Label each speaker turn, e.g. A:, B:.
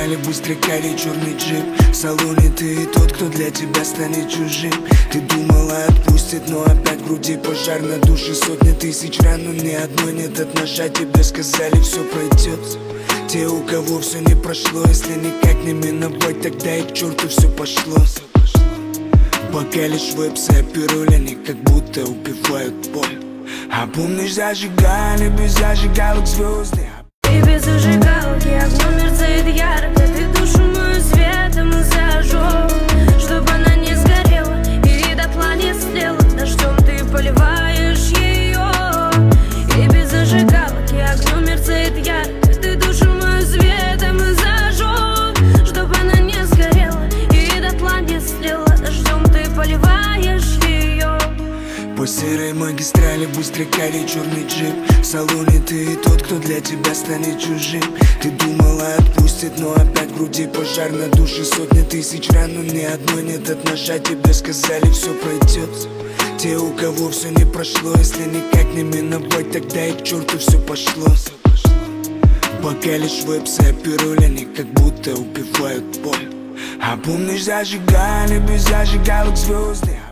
A: магистрали быстрый карий черный джип. В салоне ты и тот, кто для тебя станет чужим. Ты думала отпустит, но опять в груди пожар. На душе сотни тысяч ран, но ни одной нет от ножа. Тебе сказали, все пройдет. Те, у кого все не прошло, если никак не миновать, тогда и к черту все пошло. Пока лишь вебсы, а пирули, они как будто убивают боль. А помнишь, зажигали без зажигалок звезды.
B: И без зажигалки огнем мерцает ярко. Ты душу мою светом зажег, чтобы она не сгорела и дотла не слела. Дождем ты поливаешь ее. И без зажигалки огнем мерцает ярко. Ты душу мою светом зажег, чтобы она не сгорела и дотла не слела. Дождем ты поливаешь ее.
A: По серой магистрали быстрый карий черный джип. В салоне ты и тот, кто для тебя станет чужим. Ты думала отпустит, но опять в груди пожар. На душе сотни тысяч ран, но ни одной нет от ножа. Тебе сказали, все пройдет. Те, у кого все не прошло, если никак не миновать, тогда и к черту все пошло. Пока лишь вебсы, а пирули, они как будто убивают боль. А помнишь, зажигали без зажигалок звезды.